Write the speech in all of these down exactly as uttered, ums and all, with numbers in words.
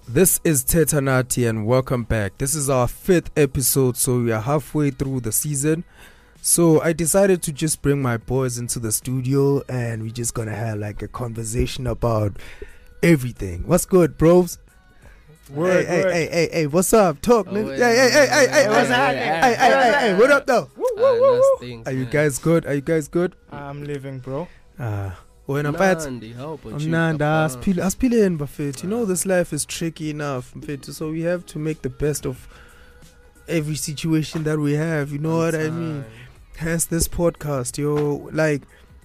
This is Tetanati and welcome back. This is our fifth episode, so we are halfway through the season. So I decided to just bring my boys into the studio and we're just gonna have like a conversation about everything. What's good, bros? Word, hey, word. hey, hey, hey, hey, what's up? Talk, Oh, nigga. wait, Hey, hey, hey, hey, hey, What's hey, happening? hey, hey, hey, hey, what up, though? Uh, Are you guys good? Are you guys good? I'm living, bro. Ah, wena mfethu. Nandi, how about you? Amnanda, Papa? asiphile asiphileni bafethu. You know this life is tricky enough, mfethu, so we have to make the best of every situation that we have. You know what I mean? Hence this podcast, yo. Like,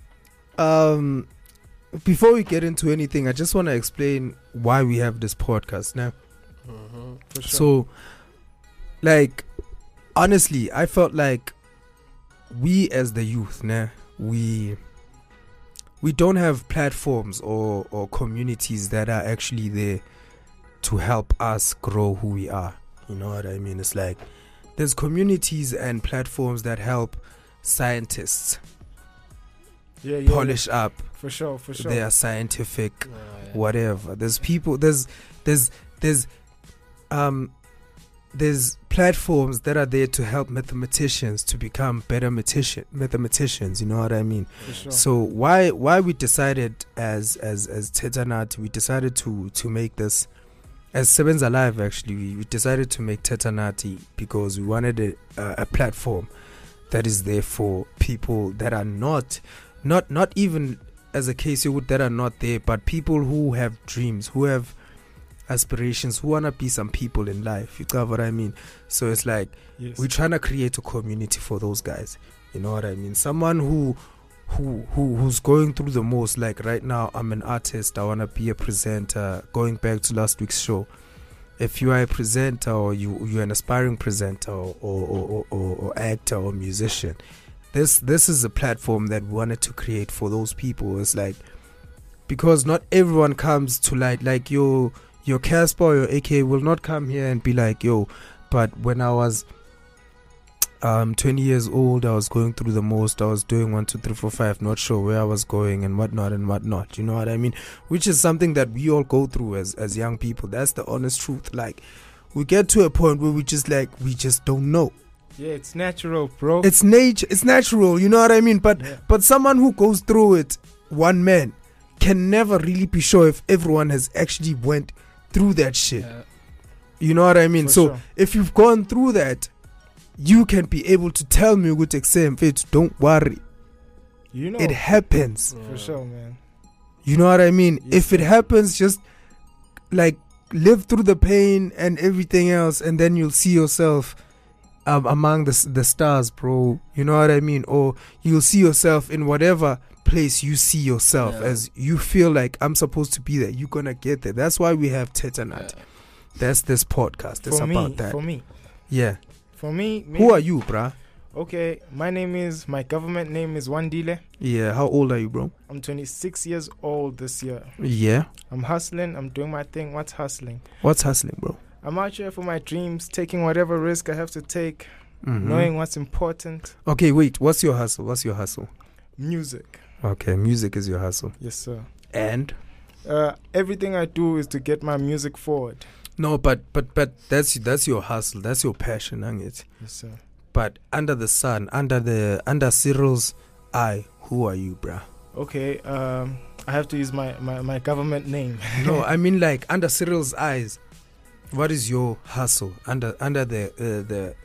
um, before we get into anything, I just want to explain why we have this podcast now. Mm-hmm. For sure. So, like, honestly, I felt like we as the youth, nah, we we don't have platforms or, or communities that are actually there to help us grow who we are. You know what I mean? It's like there's communities and platforms that help scientists yeah, yeah, polish up yeah. For sure, for sure. their scientific Oh, yeah. whatever. There's people, there's there's there's um there's platforms that are there to help mathematicians to become better mathematician, mathematicians, you know what I mean? For sure. So why why we decided as as as Tetanati, we decided to to make this as Sebenza Live. Actually, we, we decided to make Tetanati because we wanted a, uh, a platform that is there for people that are not not not even as a case you would that are not there, but people who have dreams, who have aspirations, who want to be some people in life. You got what I mean? So it's like yes. we're trying to create a community for those guys. You know what I mean? Someone who who who who's going through the most. Like right now, I'm an artist. I want to be a presenter. Going back to last week's show, if you are a presenter or you you're an aspiring presenter or or, or, or, or actor or musician, this this is a platform that we wanted to create for those people. It's like because not everyone comes to light like your your Casper or your A K will not come here and be like, yo, but when I was um twenty years old, I was going through the most, I was doing one, two, three, four, five, not sure where I was going and whatnot and whatnot. You know what I mean? Which is something that we all go through as, as young people. That's the honest truth. Like, we get to a point where we just like, we just don't know. Yeah, it's natural, bro. It's nature, it's natural, you know what I mean? But Yeah. but someone who goes through it, one man, can never really be sure if everyone has actually went through that shit. Yeah. You know what I mean? For So sure. if you've gone through that, you can be able to tell me good exam fit, don't worry. You know, It happens. for sure, man. You know what I mean? Yes, If it sir. happens, just like live through the pain and everything else, and then you'll see yourself um, among the s- the stars, bro. You know what I mean? Or you'll see yourself in whatever place you see yourself Yeah. as you feel like I'm supposed to be there. You're gonna get there. That's why we have Tetanat. Yeah. That's this podcast. It's For about me, that. for me, Yeah. for me. Who maybe- are you, bruh? Okay, my name is my government name is Wandile. Yeah. How old are you, bro? I'm twenty-six years old this year. Yeah. I'm hustling. I'm doing my thing. What's hustling? What's hustling, bro? I'm out here for my dreams, taking whatever risk I have to take, Mhm. knowing what's important. Okay, wait. What's your hustle? What's your hustle? Music. Okay, music is your hustle. Yes, sir. And Uh, everything I do is to get my music forward. no, but but but that's that's your hustle. That's your passion, ain't it? Yes, sir. But under the sun, under the under Cyril's eye, who are you, bruh? Okay, um, I have to use my, my, my government name. No, I mean like under Cyril's eyes. What is your hustle under under the uh, the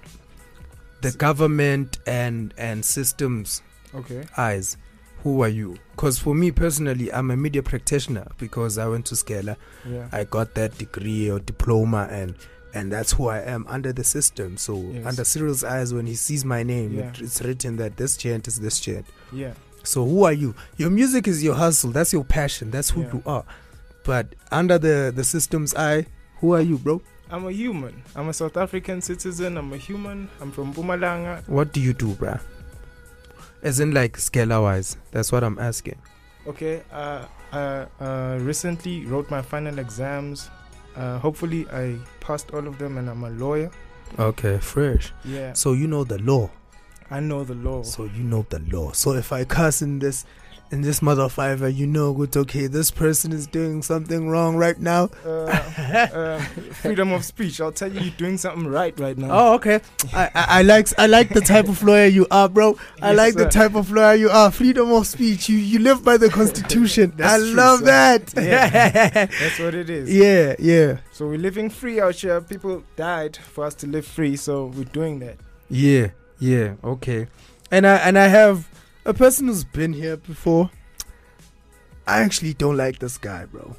the government and and systems Okay. eyes? Who are you? Because for me personally, I'm a media practitioner because I went to Scala. Yeah. I got that degree or diploma, and and that's who I am under the system. So Yes. under Cyril's eyes, when he sees my name, Yeah. it, it's written that this gent is this gent. Yeah. So who are you? Your music is your hustle. That's your passion. That's who Yeah. you are. But under the the system's eye, who are you, bro? I'm a human. I'm a South African citizen. I'm a human. I'm from Mpumalanga. What do you do, bruh? As in like Scala wise. That's what I'm asking. Okay. Uh, I uh, recently wrote my final exams. Uh, hopefully, I passed all of them, and I'm a lawyer. Okay, fresh. Yeah. So you know the law. I know the law. So you know the law. So if I cuss in this and this motherfucker, you know, good, okay, this person is doing something wrong right now. Uh, uh, freedom of speech. I'll tell you, you're doing something right right now. Oh, okay. I, I, I like I like the type of lawyer you are, bro. I Yes, like sir. the type of lawyer you are. Freedom of speech. You you live by the Constitution. That's I true, love sir. that. Yeah. That's what it is. yeah, yeah, So we're living free out here. People died for us to live free, so we're doing that. yeah, yeah. Okay. And I and I have a person who's been here before. I actually don't like this guy, bro.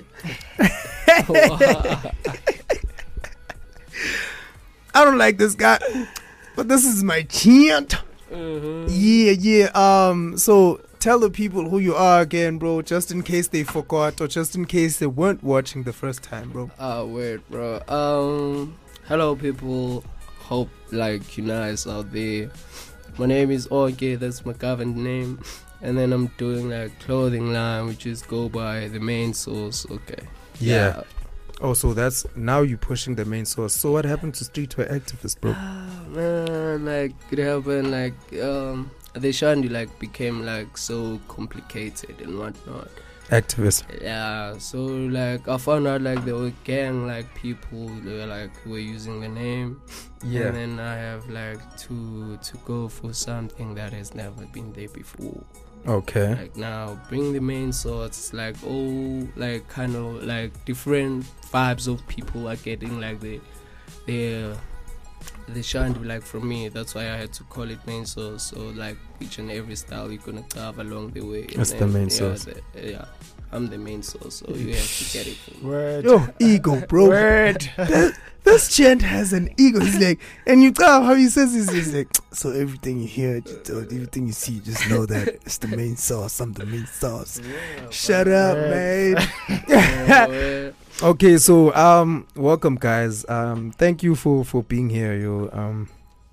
I don't like this guy, but this is my chant. Mhm. Yeah, yeah. Um, so tell the people who you are again, bro, just in case they forgot or just in case they weren't watching the first time, bro. Ah, weird, bro. Um, hello, people. Hope like you guys out there. My name is Orge. That's my government name, and then I'm doing like clothing line, which is go by the main source. Okay. Yeah. Oh, so that's now you pushing the main source. So what happened to streetwear activists, bro? Ah, man, like it happened. Like um, the shandy like became like so complicated and whatnot. Activists. Yeah, so like I found out like there were gang like people they were like who were using the name. And then I have like to to go for something that has never been there before. Okay. Like now bring the main source. It's like oh like kind of like different vibes of people are getting like the the the shandy like from me. That's why I had to call it main source. So like each and every style you're gonna have along the way. That's And the then, main yeah, source. the- yeah, I'm the main source, so you have to get it from me. Word. Yo, ego, bro. Word. This gent has an ego. He's like, and you tell how he says this. He's like, so everything you hear, just, uh, everything you see, just know that it's the main sauce. I'm the main sauce. Shut up, man. Yeah, Okay, so um, welcome guys. Um, thank you for for being here, yo. Um,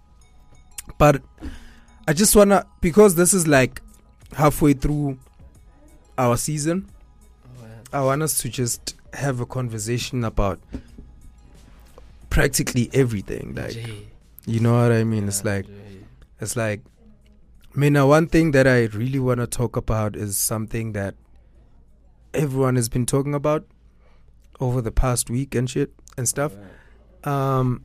but I just wanna because this is like halfway through our season. I want us to just have a conversation about practically everything. Like, Jay. you know what I mean? It's Yeah, like, Jay. it's like, I mean, uh, one thing that I really want to talk about is something that everyone has been talking about over the past week and shit and stuff. Um,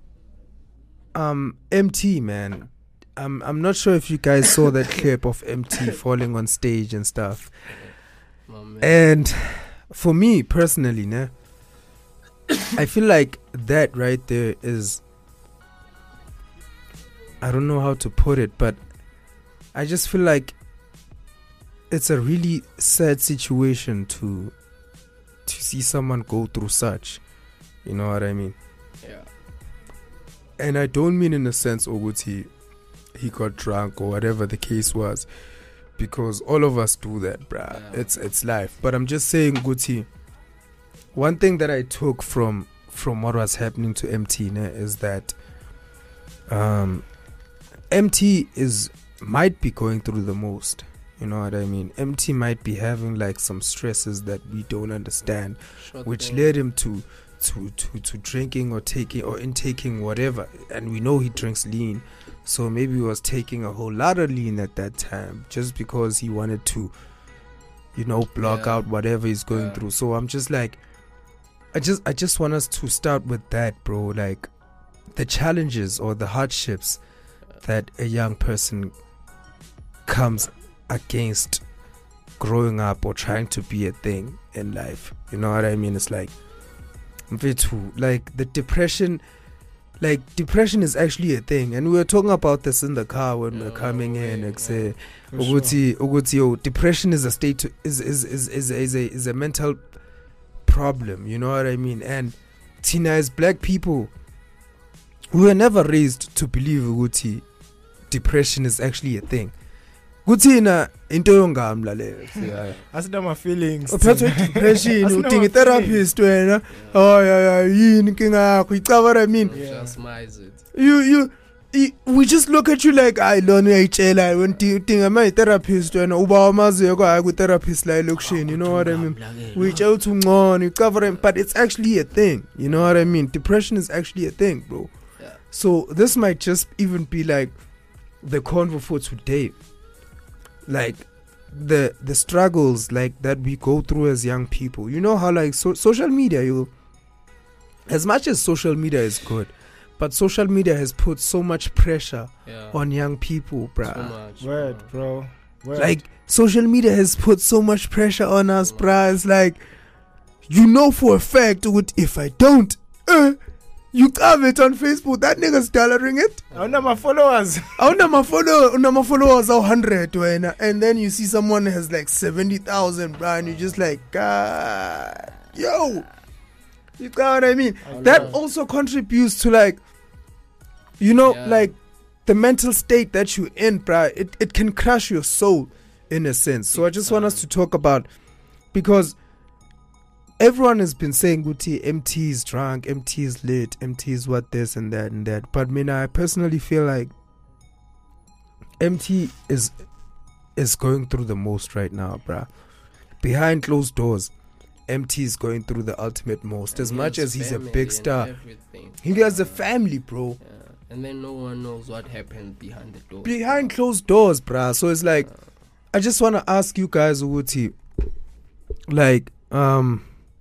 um, M T, man. I'm I'm not sure if you guys saw that clip of M T falling on stage and stuff. My man. And for me personally, ne, I feel like that right there is, I don't know how to put it, but I just feel like it's a really sad situation to to see someone go through such. You know what I mean? Yeah. And I don't mean in a sense, Oguti, he got drunk or whatever the case was, because all of us do that, bruh. Yeah. It's it's life. But I'm just saying, Guti, one thing that I took from from what was happening to M T ne, is that um, M T is might be going through the most. You know what I mean? M T might be having like some stresses that we don't understand, Short which thing. led him to to to to drinking or taking or intaking whatever. And we know he drinks lean, so maybe he was taking a whole lot of lean at that time just because he wanted to, you know, block Yeah. out whatever he's going Yeah. through. So I'm just like, I just I just want us to start with that, bro. Like the challenges or the hardships that a young person comes against growing up or trying to be a thing in life. You know what I mean? It's like mfethu, like the depression, like depression is actually a thing, and we were talking about this in the car when we we're Yeah, coming in. yeah, Like say, For sure. Uguti, Uguti, yo, depression is a state to, is, is is is is a is a mental problem. You know what I mean? And Tina, as black people, we were never raised to believe Uguti depression is actually a thing. Kuthina into yongami leyo. That's not my feelings. Uphethwe depression, That's not udinga my therapist wena. Oh yeah yeah, yini inkinga yakho? Icaba what I mean? Yeah. Just mize it. You you I- we just look at you like I lona uyayitshela when udinga my therapist wena uba wamaziyo kwa ku therapist la elokishini, you know what I mean? We tshela uthi ungcono, you cover it, but it's actually a thing. You know what I mean? Depression is actually a thing, bro. Yeah. So this might just even be like the convo for today. Like, the the struggles like that we go through as young people. You know how like so, social media, you as much as social media is good, but social media has put so much pressure Yeah. on young people, bruh. So much, Word, bro. Word. Like social media has put so much pressure on us, bruh. It's like you know for a fact what if I don't uh, you comment on Facebook, that nigga's dollaring it. I wonder my followers. I wonder my follow una my followers are hundred when and then you see someone has like seventy thousand, bruh, and you're just like, God, yo. You know what I mean? I That know. also contributes to like you know, Yeah. like the mental state that you're in, bruh. It it can crush your soul in a sense. So I just want us to talk about, because everyone has been saying Guti M T is drunk, M T is lit, M T is what this and that and that. But I mean, I personally feel like M T is is going through the most right now, bruh. Behind closed doors, M T is going through the ultimate most. As And much his as he's a family big and star, everything. he has a Yeah. family, bro. Yeah. And then no one knows what happened behind the door. Behind closed doors, bruh. So it's like, Uh, I just want to ask you guys, Uguti, like, um,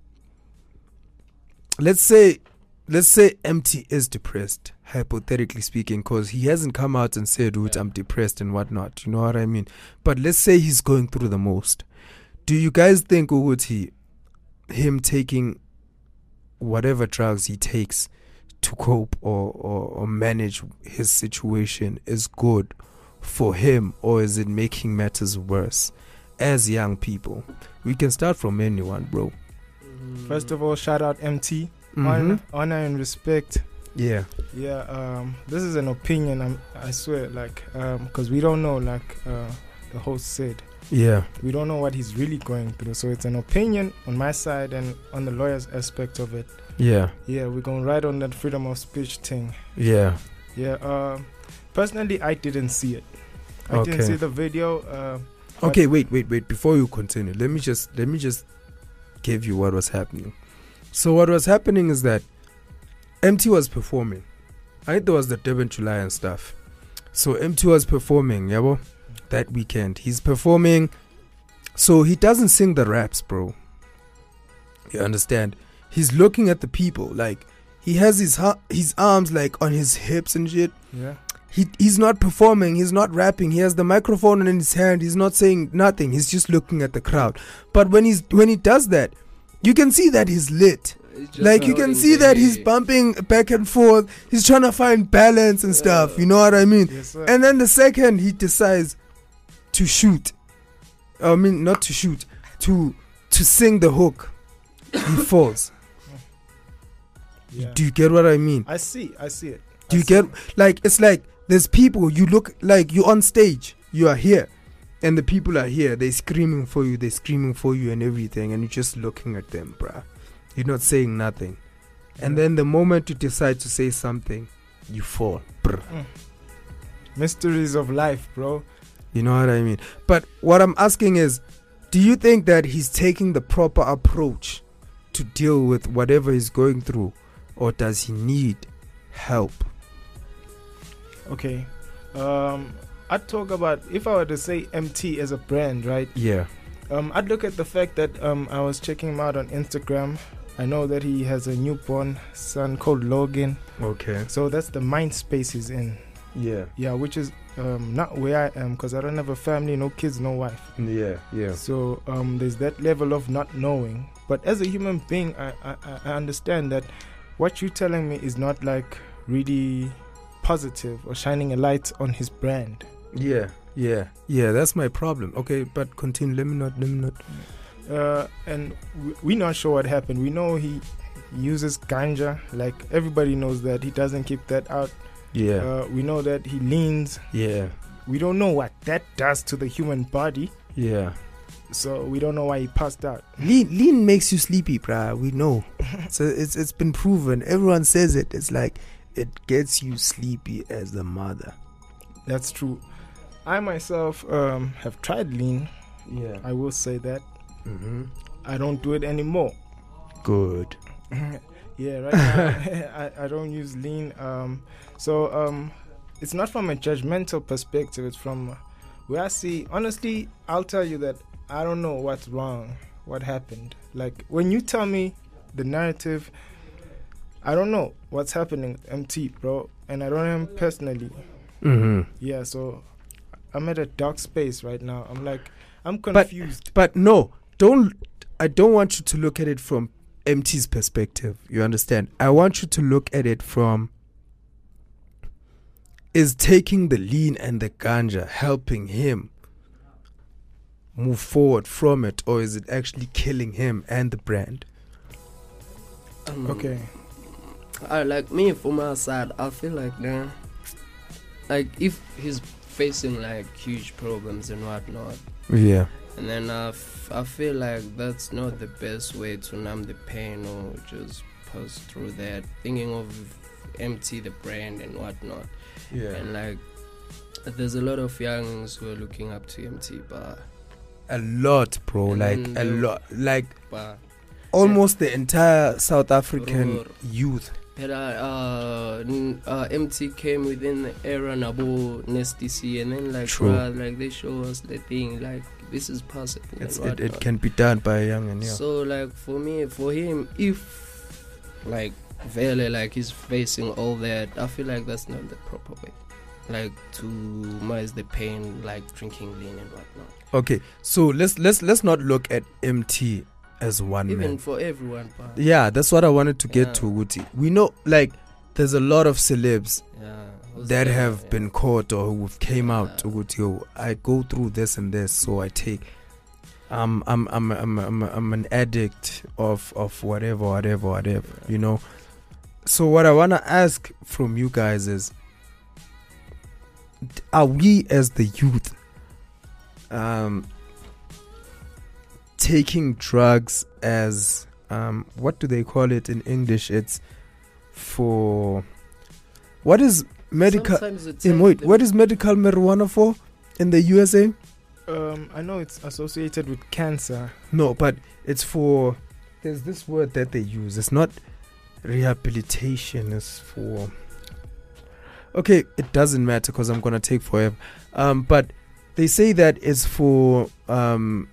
let's say, let's say M T is depressed, hypothetically speaking, because he hasn't come out and said, "Uguti, Yeah. I'm depressed" and whatnot. You know what I mean? But let's say he's going through the most. Do you guys think, Uguti, him taking whatever drugs he takes to cope or, or, or manage his situation is good for him, or is it making matters worse as young people? We can start from anyone, bro. mm, First of all, shout out M T. Mhm. Honor, honor and respect. Yeah. Yeah, um, this is an opinion. I'm, I swear, like, because we don't know, like uh, the host said, Yeah. we don't know what he's really going through. So it's an opinion on my side and on the lawyer's aspect of it. Yeah. Yeah, we're gonna ride on that freedom of speech thing. Yeah. Yeah. Uh, personally, I didn't see it. I Okay. didn't see the video. Uh, but- Okay, wait, wait, wait. Before you continue, let me just let me just give you what was happening. So what was happening is that M T was performing. I think there was the Durban July and stuff. So M T was performing, yabo, that weekend. He's performing. So he doesn't sing the raps, bro. You understand? He's looking at the people, like he has his ha- his arms like on his hips and shit. yeah. He he's not performing, he's not rapping, he has the microphone in his hand, he's not saying nothing, he's just looking at the crowd. But when he's when he does that, you can see that he's lit. it's just Like you can holding see the that he's head. bumping back and forth, he's trying to find balance and stuff, Yeah. you know what I mean? Yes, sir. And then the second he decides to shoot, I mean not to shoot, to to sing the hook, he falls. yeah. Do you get what I mean? I see. I see it. Do I you see get it. like it's like there's people, you look like you're on stage, you are here, and the people are here, they're screaming for you, they're screaming for you and everything, and you're just looking at them, bruh. You're not saying nothing. And Yeah. then the moment you decide to say something, you fall, bruh. Mysteries of life, bro. You know what I mean? But what I'm asking is, do you think that he's taking the proper approach to deal with whatever he's going through, or does he need help? Okay. Um, I'd talk about, if I were to say M T as a brand, right? Yeah. Um, I'd look at the fact that um, I was checking him out on Instagram. I know that he has a newborn son called Logan. Okay. So that's the mind space he's in. Yeah. Yeah, which is um, not where I am, because I don't have a family, no kids, no wife. Yeah. Yeah. So um, there's that level of not knowing. But as a human being, I, I, I understand that what you're telling me is not like really positive or shining a light on his brand. Yeah, yeah, yeah. That's my problem. Okay, but continue. Let me not. Let me not. Uh, and we, we're not sure what happened. We know he uses ganja. Like everybody knows that he doesn't keep that out. Yeah, Uh, we know that he leans. yeah, We don't know what that does to the human body. yeah. So we don't know why he passed out. Lean, lean makes you sleepy, bruh. We know. So it's it's been proven. Everyone says it. It's like it gets you sleepy as a mother. That's true. I myself um, have tried lean. Yeah. I will say that. Mm-hmm. I don't do it anymore. Good. Yeah, right now I, I don't use lean. Um, so um, it's not from a judgmental perspective. It's from where I see, honestly, I'll tell you that I don't know what's wrong, what happened. Like, when you tell me the narrative, I don't know what's happening with M T, bro. And I don't know him personally. Mm-hmm. Yeah, so I'm at a dark space right now. I'm like, I'm confused. But, but no, don't, I don't want you to look at it from M T's perspective. You understand? I want you to look at it from, is taking the lean and the ganja helping him move forward from it, or is it actually killing him and the brand? Um, Okay. I like me from my side. I feel like, man, like if he's facing like huge problems and whatnot, Yeah. and then I, f- I feel like that's not the best way to numb the pain or just pass through that. Thinking of M T the brand and whatnot, Yeah. and like there's a lot of youngs who are looking up to M T, but A lot, bro. And Like then a the- lot. Like but almost the entire South African Roar. youth. But, uh, uh, n- uh, M T came within the era Nabo Nesty C, and then like True. bruh, like they show us the thing like this is possible. It's, and it, it whatnot. can be done by a young and yeah. So like for me, for him, if like Vele like he's facing all that, I feel like that's not the proper way. Like to minimize the pain, like drinking lean and whatnot. Okay, so let's let's let's not look at M T as one Even man. for everyone, but Yeah, that's what I wanted to get Yeah. to, Wuti. We know, like, there's a lot of celebs yeah, who's that there? have Yeah. been caught or who came out. Yeah. Wuti, oh, I go through this and this, so I take. Um, I'm I'm I'm I'm I'm an addict of of whatever, whatever, whatever. Yeah. You know. So what I wanna ask from you guys is, are we as the youth, um, taking drugs as um, what do they call it in English? It's for what is medical? Sometimes it In, takes wait, them- what is medical marijuana for in the U S A? Um, I know it's associated with cancer. No, but it's for. There's this word that they use. It's not rehabilitation. It's for. Okay, it doesn't matter because I'm gonna take forever. Um, but they say that it's for um.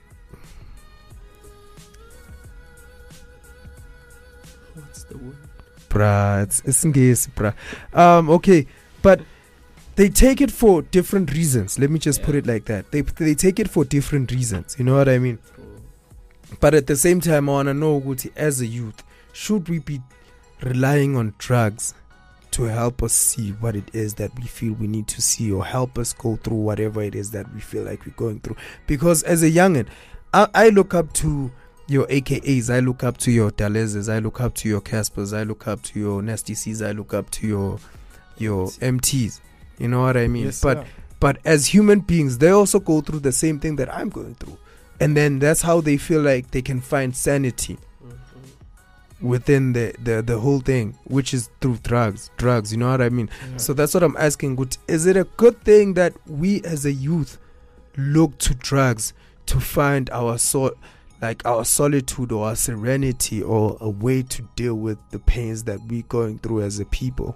What's the word? Bruh, it's it's Ngesi, bruh. Um, okay, but they take it for different reasons. Let me just put Yeah. it like that. They they take it for different reasons. You know what I mean? Cool. But at the same time, I wanna know, Guti, as a youth, should we be relying on drugs to help us see what it is that we feel we need to see, or help us go through whatever it is that we feel like we're going through? Because as a youngin, I, I look up to your A K As, I look up to your Dalezes, I look up to your Caspers, I look up to your Nasty C's, I look up to your your M Ts. You know what I mean? Yes, but sir. but as human beings, they also go through the same thing that I'm going through. And then that's how they feel like they can find sanity Mhm. within the, the, the whole thing, which is through drugs. Drugs, you know what I mean? Yeah. So that's what I'm asking. Gut, is it a good thing that we as a youth look to drugs to find our soul, like our solitude or our serenity, or a way to deal with the pains that we're going through as a people?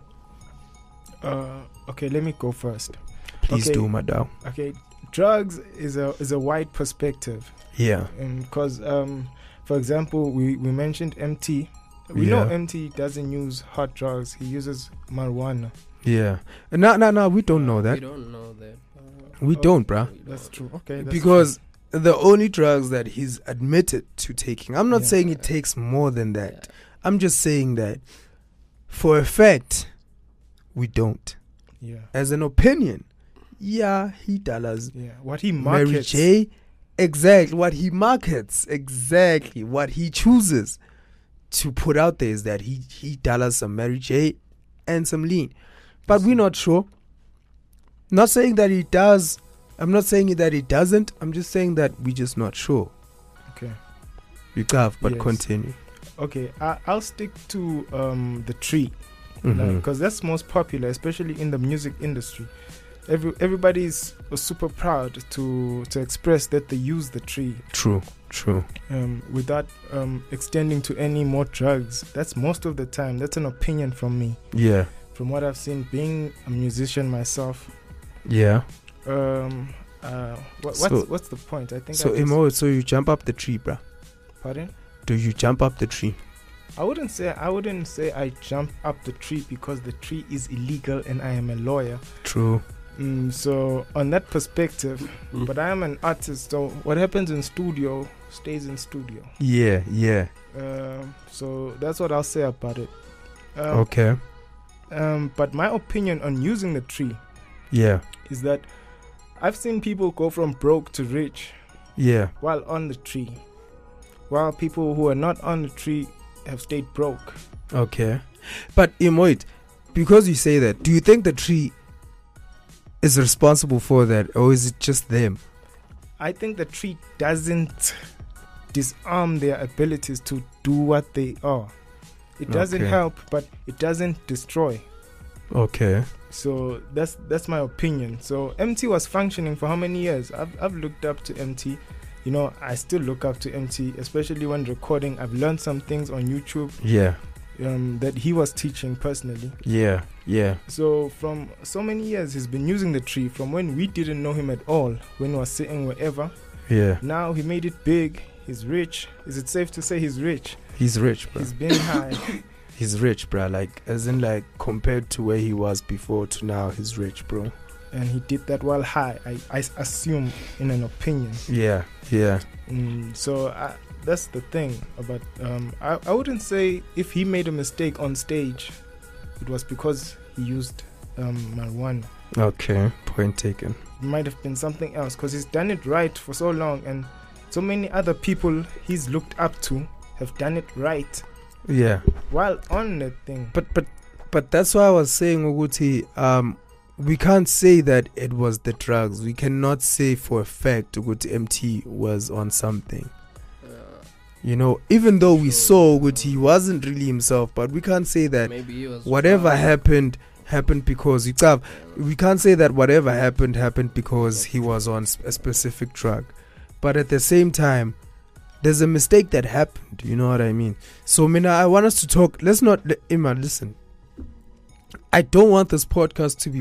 Uh, okay, let me go first. Please Okay. do, madam. Okay, drugs is a is a wide perspective, Yeah. because um, for example, we we mentioned M T. We know Yeah. M T doesn't use hard drugs. He uses marijuana. Yeah. No, no, no, we don't know We that. don't know that. Uh, We Oh, don't, bruh. we That's don't. true. Okay, that's Because the only drugs that he's admitted to taking, I'm not Yeah. saying he takes more than that. Yeah. I'm just saying that for a fact, we don't. true. Yeah, As an opinion, yeah, he does. yeah. What he Mary markets. J, exactly what he markets, exactly what he chooses to put out there is that he he does some Mary J and some lean, but we're not sure. Not saying that he does. I'm not saying that he doesn't. I'm just saying that we're just not sure. Okay. You have, but Yes. continue. Okay, I, I'll stick to um the tree, Mhm. because that's most popular, especially in the music industry. Every everybody is super proud to to express that they use the tree True, true. um, without um, extending to any more drugs. That's most of the time. That's an opinion from me, Yeah, from what I've seen, being a musician myself. yeah. Um, Uh, what, what's So- what's the point? I think. So I just, Imo, so you jump up the tree, bruh. pardon? Do you jump up the tree? I wouldn't say I wouldn't say I jump up the tree because the tree is illegal and I am a lawyer. True. Mm, so on that perspective, Mm. but I am an artist. So what happens in studio stays in studio. Yeah, yeah. Um, so that's what I'll say about it. Um, Okay. Um, but my opinion on using the tree Yeah, is that I've seen people go from broke to rich yeah. while on the tree, while people who are not on the tree have stayed broke. Okay. But Imoit, because you say that, do you think the tree is responsible for that, or is it just them? I think the tree doesn't disarm their abilities to do what they are. It doesn't Okay. help, but it doesn't destroy. Okay. So that's that's my opinion. So M T was functioning for how many years? I've I've looked up to M T. You know, I still look up to M T, especially when recording. I've learned some things on YouTube Yeah, um, that he was teaching personally. yeah, yeah. So from so many years, he's been using the tree. From when we didn't know him at all, when he was sitting wherever. Yeah. Now he made it big. He's rich. Is it safe to say he's rich? He's rich, bro. He's been high. He's rich, bro. Like, as in, like, compared to where he was before to now, he's rich, bro. And he did that while high, I, I assume, in an opinion. Yeah, yeah. Mm, so I, that's the thing about um, I, I wouldn't say if he made a mistake on stage it was because he used um, marijuana. Okay, point taken. It might have been something else because he's done it right for so long, and so many other people he's looked up to have done it right Yeah. while on that thing. But but but that's why I was saying, Uguti, um we can't say that it was the drugs. We cannot say for a fact Uguti M T was on something. Uh, You know, even though we Sure. saw Uguti he wasn't really himself, but we can't say that maybe he was whatever drunk. happened happened because you have, Yeah. we can't say that whatever happened happened because he was on sp- a specific drug. But at the same time, there's a mistake that happened. You know what I mean? So, Mina, I want us to talk. Let's not, Ima, listen. I don't want this podcast to be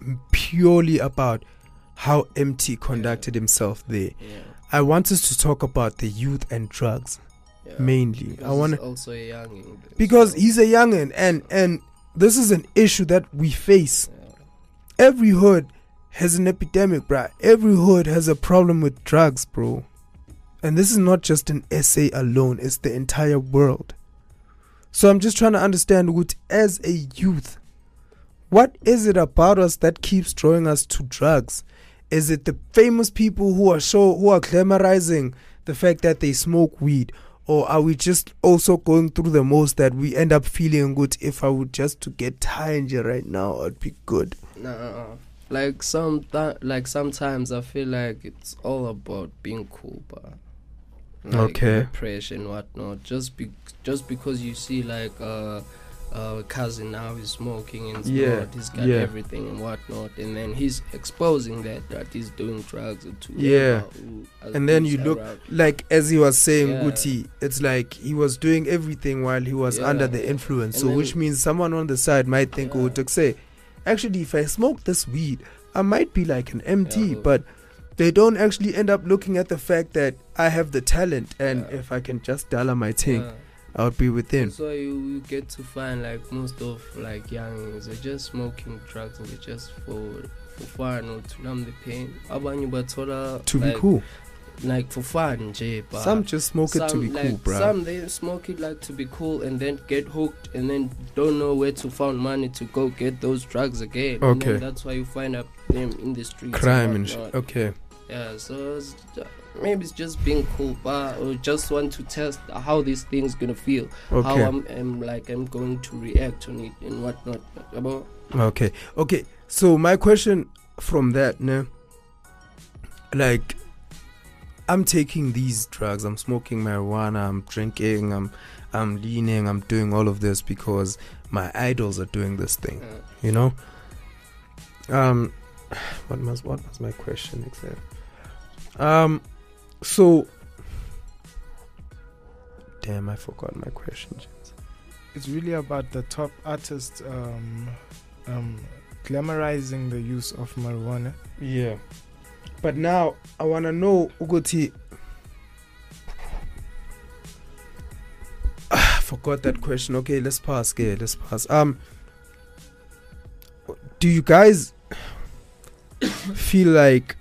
purely about how M T conducted himself there. Yeah. I want us to talk about the youth and drugs Yeah. mainly. Because I want he's to, also a youngin. because so, he's a youngin, and and this is an issue that we face. yeah. Every hood has an epidemic, bruh. Every hood has a problem with drugs, bro. And this is not just an S A alone, it's the entire world. So I'm just trying to understand, what, as a youth, what is it about us that keeps drawing us to drugs? Is it the famous people who are show who are glamorizing the fact that they smoke weed? Or are we just also going through the most that we end up feeling good? If I would just to get tired right now, I'd be good. Nah, like some th- like sometimes I feel like it's all about being cool, but like Okay. pressure and whatnot. Just be just because you see like uh, uh cousin now is smoking and Yeah, yeah, he's got yeah. everything and whatnot, and then he's exposing that that he's doing drugs to Yeah. whoever who- And then who's you look around. like, as he was saying, Yeah. Guti, it's like he was doing everything while he was Yeah. under the influence. And So then- which means someone on the side might think, Yeah. oh, to say, actually, if I smoke this weed, I might be like an M T. Yeah. But they don't actually end up looking at the fact that I have the talent, and Yeah. if I can just dollar my thing, Yeah. I would be within. So you, you get to find like most of like youngins are just smoking drugs and they're just for for fun or to numb the pain. Abanye bathola To like, be cool. like for fun, nje, but Some just smoke it to some, be like, cool, bruh. Some they smoke it like to be cool and then get hooked and then don't know where to find money to go get those drugs again. And Okay. then that's why you find up them in the streets. Crime and shit. whatnot. Okay. Yeah, so it's, ju- maybe it's just being cool, but or just want to test how this thing's gonna feel, how Okay. I'm, I'm like I'm going to react on it and whatnot. About Okay. Okay. So my question from that, no, like, I'm taking these drugs, I'm smoking marijuana, I'm drinking, I'm I'm leaning, I'm doing all of this because my idols are doing this thing. uh, You know? Um what was what was my question exactly? Um so damn, I forgot my question. It's really about the top artists um, um, glamorizing the use of marijuana. Yeah. But now I wanna know Uguti. I forgot that question. Okay, let's pass. Okay, let's pass. Um, do you guys feel like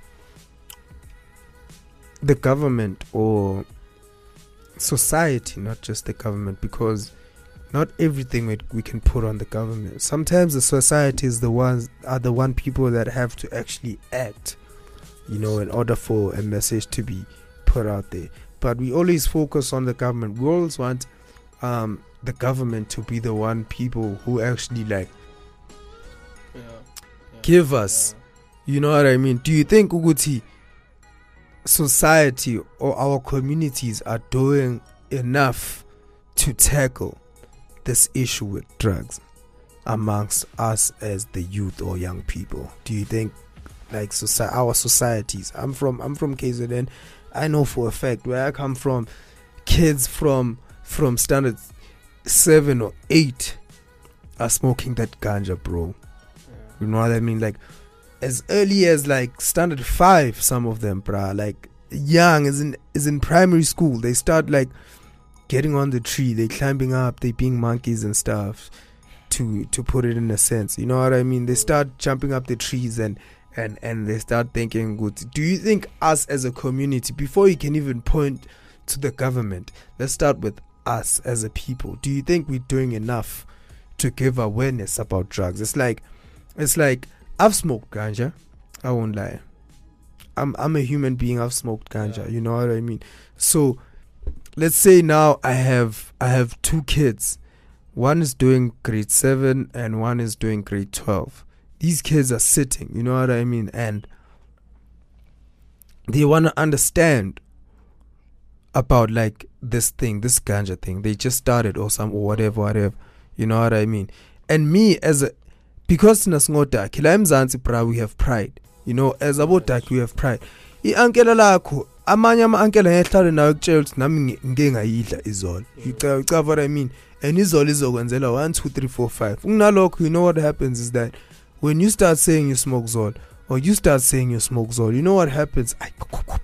the government or society, not just the government, because not everything we, we can put on the government. Sometimes the society is the ones are the one people that have to actually act, you know, in order for a message to be put out there. But we always focus on the government. We always want um, the government to be the one people who actually like Yeah. Yeah. give us. Yeah. You know what I mean? Do you think Uguti society or our communities are doing enough to tackle this issue with drugs amongst us as the youth or young people? Do you think like soci- our societies? I'm from I'm from K Z N. I know for a fact where I come from, kids from from standard seven or eight are smoking that ganja, bro. You know what I mean? Like as early as like standard five, some of them, bruh, like young is in is in primary school. They start like getting on the tree, they climbing up, they being monkeys and stuff, to to put it in a sense. You know what I mean? They start jumping up the trees and and and they start thinking good. Do you think us as a community, before you can even point to the government, let's start with us as a people. Do you think we're doing enough to give awareness about drugs? It's like it's like I've smoked ganja. I won't lie. I'm I'm a human being. I've smoked ganja. Yeah. You know what I mean? So let's say now I have I have two kids. One is doing grade seven and one is doing grade twelve. These kids are sitting, you know what I mean, and they want to understand about like this thing, this ganja thing. They just started or some or whatever, whatever. You know what I mean? And me as a because nasngoda kila eMzansi bra we have pride. You know, as abodak we have pride. I-ankela lakho amanye ama-ankela ngehlale nawe kutshela ukuthi nami ngike ngayidla izolo. You ca what I mean? And izolo izokwenzela one two three four five. Kunalokho, you know what happens is that when you start saying you smoke zol or you start saying you smoke zol, you know what happens? I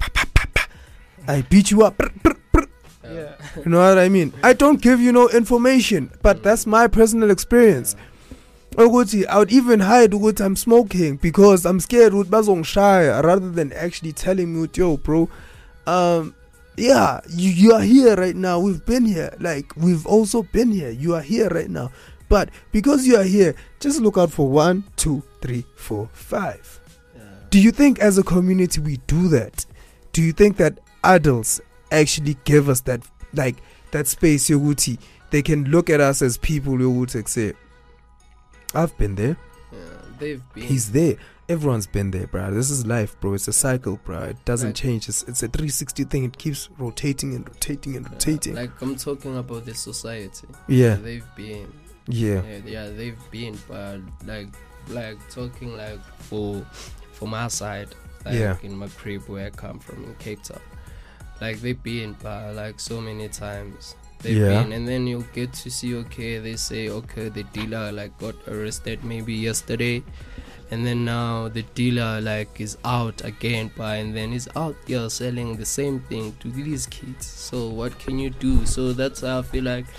I beat you up. Yeah. You know what I mean? I don't give you no information, but that's my personal experience. Ukuthi I would even hide what I'm smoking because I'm scared with bazongishiya rather than actually telling me, yo, bro, um, yeah, you, you are here right now. We've been here. Like, we've also been here. You are here right now. But because you are here, just look out for one, two, three, four, five. Yeah. Do you think as a community we do that? Do you think that adults actually give us that, like, that space, yoguti? They can look at us as people, yoguti, say, I've been there. Yeah, they've been. He's there. Everyone's been there, bro. This is life, bro. It's a cycle, bro. It doesn't Like- change. It's, it's a three sixty thing. It keeps rotating and rotating and Yeah, rotating. like I'm talking about the society. Yeah. They've been. Yeah. Yeah, yeah, they've been, but like, like talking like for, for my side, like Yeah. in my crib where I come from in Cape Town, like they've been, but like so many times they've Yeah. been, and then you get to see, okay, they say, okay, the dealer like got arrested maybe yesterday, and then now the dealer like is out again, but and then he's out there selling the same thing to these kids. So what can you do? So that's how I feel like.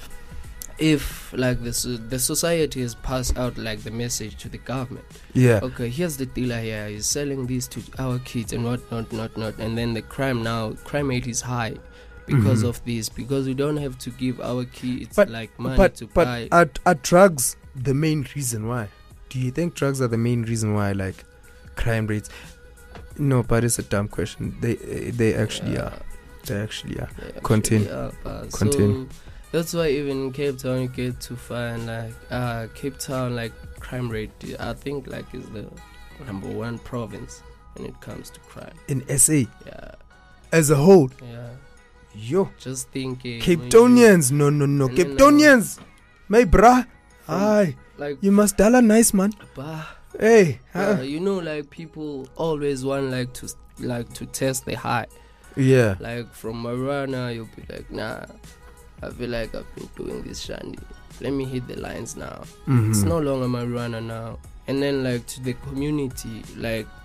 If like this, the society has passed out like the message to the government. Yeah. Okay, here's the dealer here. He's selling these to our kids and what not, not, not. And then the crime now, crime rate is high because Mhm. of this. Because we don't have to give our kids But- like money But to but buy. are, are drugs the main reason why? Do you think drugs are the main reason why like crime rates? No, but it's a dumb question. They they actually Yeah, are. They actually are. they actually Continue. are, but Continue. So that's why even in Cape Town you get to find like uh Cape Town like crime rate. I think like is the number one province when it comes to crime. In S A Yeah, as a whole, yeah. yo, Just thinking. Cape when you- Townians, no no no, No, Cape no, no. Townians, my brah, From- aye, Like, you must dollar nice man. bah, Hey, uh, huh? you know, like people always want like to like to test the high. Yeah, Like from marijuana, you'll be like, nah, I feel like I've been doing this shandy. Let me hit the lines now. Mhm. It's no longer marijuana now. And then like to the community, like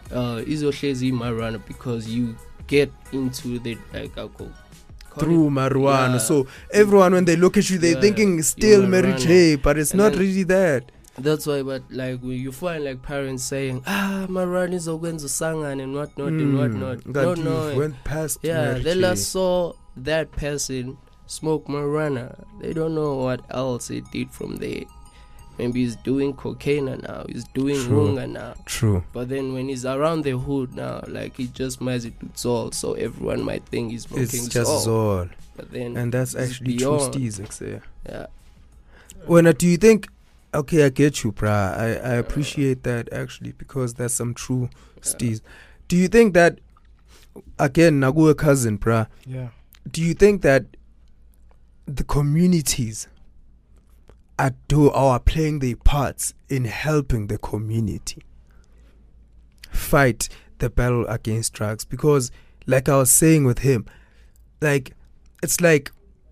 uh izohlezi marijuana because you get into the like alcohol through marijuana. Yeah. So everyone, when they look at you, they're Yeah, thinking still you Mary marijuana. J, but it's And not then- really that. That's why, but like when you find like parents saying, ah, marijuana is ogwenza sangan and whatnot and whatnot. No, That you no. went past Yeah, Mary they J. last saw that person smoke marijuana. They don't know what else he did from there. Maybe he's doing cocaine now, he's doing True. runga now. True. But then when he's around the hood now, like he just might it with Zol, so everyone might think he's smoking It's just Zol. Zol. But then, And that's it's actually beyond. true steez, yeah. yeah. When uh, do you think? Okay, I get you, brah. I, I appreciate that actually because that's some true steez. Do you think that again, Nagu a cousin, brah? Yeah. Do you think that the communities are do or are playing their parts in helping the community fight the battle against drugs? Because, like I was saying with him, like it's like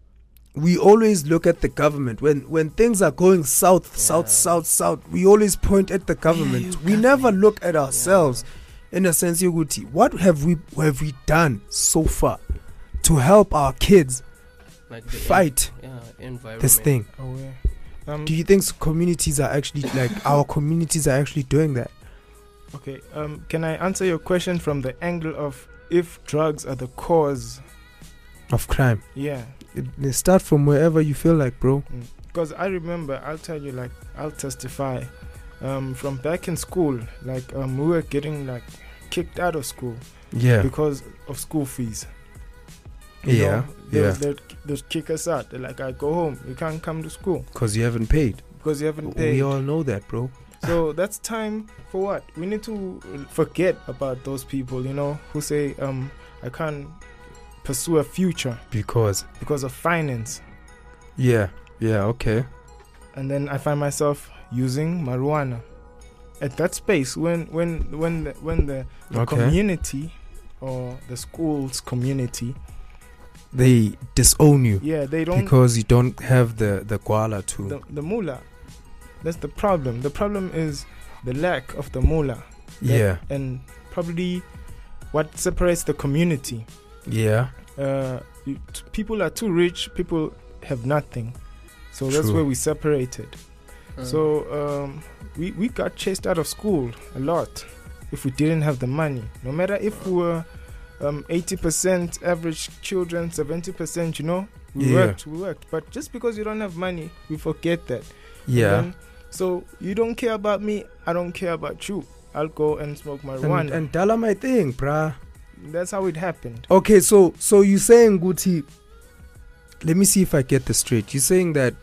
we always look at the government when when things are going south, south, Yeah. south, south. We always point at the government. you we got never me. look at ourselves. In a sense, Yoguti, what have we have we done so far to help our kids Like the fight en- yeah, environment. this thing? Aware. Um, Do you think s- communities are actually like our communities are actually doing that? okay. Um, can I answer your question from the angle of if drugs are the cause? Of crime. Yeah. It, they start from wherever you feel like, bro. Because I remember, I'll tell you, like, I'll testify. Um, from back in school, like, um, we were getting like kicked out of school Yeah. because of school fees. You Yeah. know, they Yeah. would- they'd, they'd kick us out. They're like, I go home. You can't come to school Because you haven't paid. because you haven't paid. We all know that, bro. So that's time for what? We need to forget about those people, you know, who say, um, I can't pursue a future Because because of finance. yeah, yeah, okay. And then I find myself using marijuana. At that space, when when when the, when the, the Okay. community or the school's community, They disown you yeah, they don't because you don't have the the guala to. the, the moolah. That's the problem. The problem is the lack of the moolah. That- yeah, And probably what separates the community. yeah, Uh, you- t- people are too rich. People have nothing. So that's True. where we separated. Uh, So um, we we got chased out of school a lot if we didn't have the money. No matter if we were um, eighty percent average children, seventy percent, you know, we Yeah. worked, we worked. But just because you don't have money, we forget that. yeah. And then- so you don't care about me, I don't care about you. I'll go and smoke marijuana. And, and dollar my thing, bruh. That's how it happened. Okay, so so you saying Guti? Let me see if I get this straight. You're saying that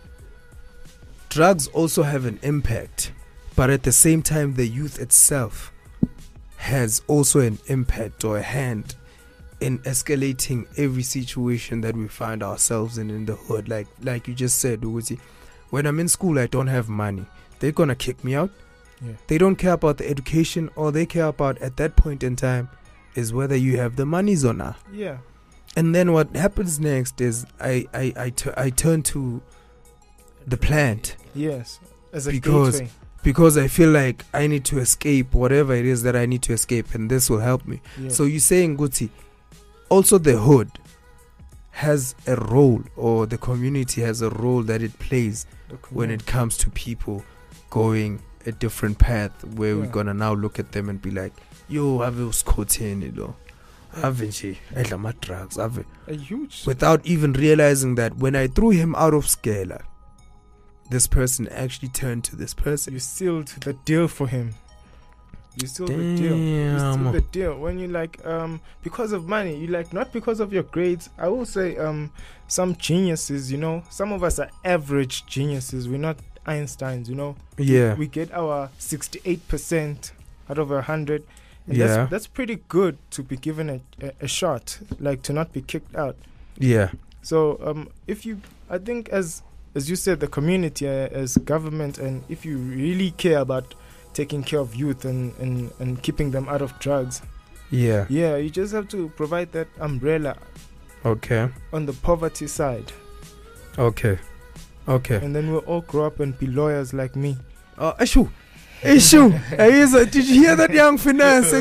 drugs also have an impact, but at the same time, the youth itself has also an impact or a hand in escalating every situation that we find ourselves in in the hood. Like like you just said, Guti, when I'm in school, I don't have money. They're gonna kick me out. Yeah. They don't care about the education. All they care about at that point in time is whether you have the monies or not. Yeah. And then what happens next is I I I, tu- I turn to the plant Yes. As a Because- gateway. because I feel like I need to escape whatever it is that I need to escape, and this will help me. Yeah. So you're saying, Guti, also the hood has a role, or the community has a role that it plays The when it community. comes to people going a different path, where we're Yeah. gonna now look at them and be like, yo, ave uskhotheni lo, ave nje edla ama drugs, ave, a huge without even realizing that when I threw him out of Scala, this person actually turned to this person. you sealed the deal for him. You sealed the deal. You sealed Damn. the deal. When you like um because of money, you like not because of your grades. I will say um some geniuses, you know, some of us are average geniuses. We're not Einsteins, you know. Yeah, We get our sixty-eight percent out of a hundred. And Yeah. that's that's pretty good to be given a, a, a shot, like to not be kicked out. yeah, So um, if you, I think as as you said, the community, uh, as government, and if you really care about taking care of youth and, and, and keeping them out of drugs, yeah. yeah, you just have to provide that umbrella Okay, on the poverty side, okay, okay. and then we'll all grow up and be lawyers like me. Uh, Ashu, Issue. Did you hear that young finesse?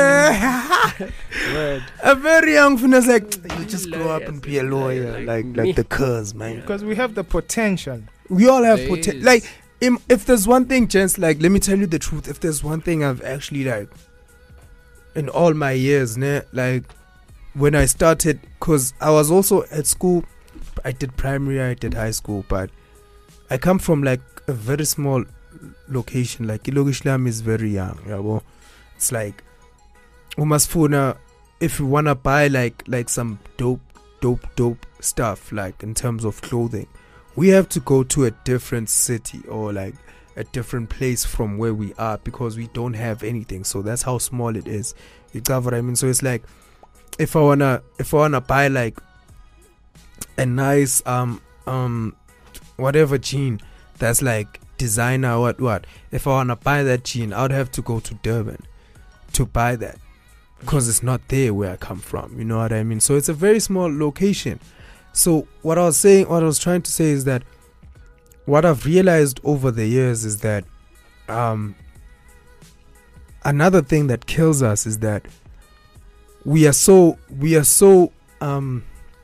Word. A very young finesse, like you just grow up and be a lawyer, like like the cuz, man. Because we have the potential. We all have There potential. is. Like, im- if there's one thing, gents, like, let me tell you the truth. If there's one thing I've actually, like, in all my years, ne, like, when I started, because I was also at school, I did primary, I did high school, but I come from, like, a very small location. Like, Ilogishlam is very young, yeah, well, it's like, Umasfuna, if you want to buy, like, like some dope, dope, dope stuff, like, in terms of clothing, we have to go to a different city or like a different place from where we are because we don't have anything. So that's how small it is. You got what I mean? So it's like if I wanna if I wanna buy like a nice um um whatever jean that's like designer what what if I wanna buy that jean, I'd have to go to Durban to buy that because it's not there where I come from. You know what I mean? So it's a very small location. So what I was saying, what I was trying to say is that what I've realized over the years is that um, another thing that kills us is that we are so we are so um,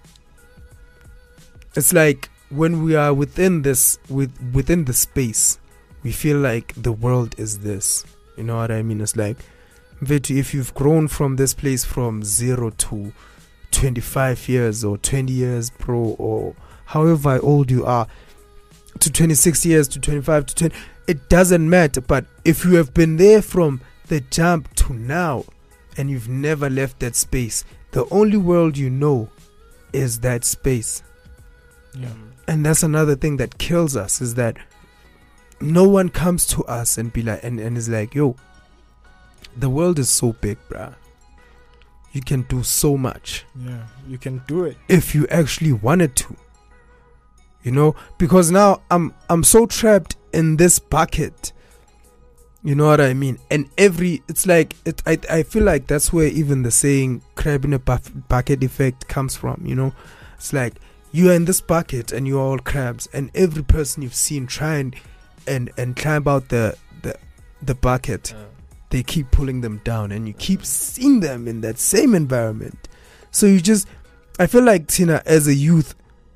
it's like when we are within this with within the space, we feel like the world is this. You know what I mean? It's like if you've grown from this place from zero to twenty-five years or twenty years, bro, or however old you are, to twenty-six years, to twenty-five, to twenty, it doesn't matter. But if you have been there from the jump to now and you've never left that space, the only world you know is that space. Yeah. And that's another thing that kills us, is that no one comes to us and be like and, and is like, yo, the world is so big, bruh. You can do so much. Yeah, you can do it if you actually wanted to. You know, because now I'm I'm so trapped in this bucket. You know what I mean? And every it's like it. I I feel like that's where even the saying "crab in a buff- bucket" effect comes from. You know, it's like you are in this bucket and you're all crabs, and every person you've seen try and and, and climb out the the the bucket. Uh, They keep pulling them down and you keep seeing them in that same environment. So you just, I feel like, Tina, as a youth,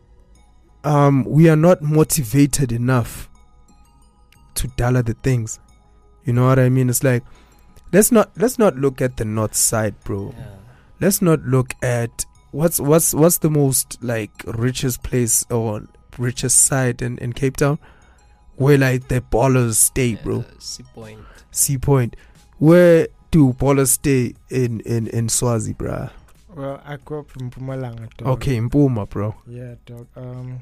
um, we are not motivated enough to dollar the things. You know what I mean? It's like, let's not, let's not look at the north side, bro. yeah. Let's not look at what's, what's, what's the most like richest place or richest side in, in Cape Town where like the ballers stay, bro. Uh, Sea Point. Sea Point. Where do ballers stay in, in, in Swazi, bruh? Well, I grew up in Mpumalanga, dog. Okay, in Puma, bro. Yeah, dog. Um,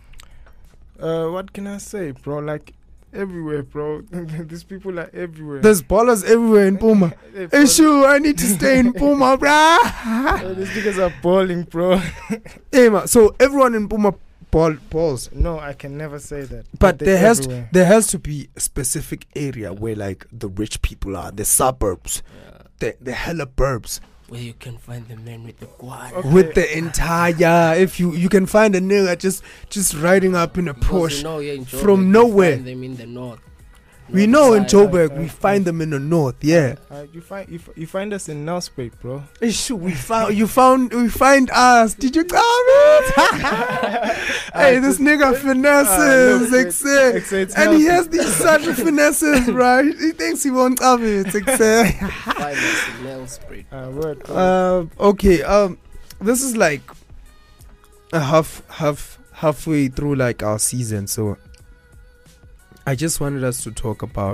uh, what can I say, bro? Like, everywhere, bro. These people are everywhere. There's ballers everywhere in Puma. Hey, bro, Hey, sure, I need to stay in Puma, bruh. uh, these niggas are balling, bro. Hey, man, so everyone in Puma ball, balls. No, I can never say that. But they're there has to, everywhere. there has to be a specific area where like the rich people are, the suburbs, Yeah. the the hella burbs, Where you can find the man with the quad. Okay. with the entire. If you you can find a nigga just just riding up in a Because Porsche. you know, yeah, in Joburg, from you nowhere. find them in the north. We North know in side. Joburg we uh, find them in the north, yeah. Uh, you find you, f- you find us in Nelspruit, bro. Hey, shoot, we found you found we find us. Did you come it? Hey, this nigga finesses, except, Except and he has these such finesses, right? He thinks he won't have it, except. Find us in Nelspruit. Uh, word, bro. Uh, okay, um, this is like a half half halfway through like our season, so I just wanted us to talk about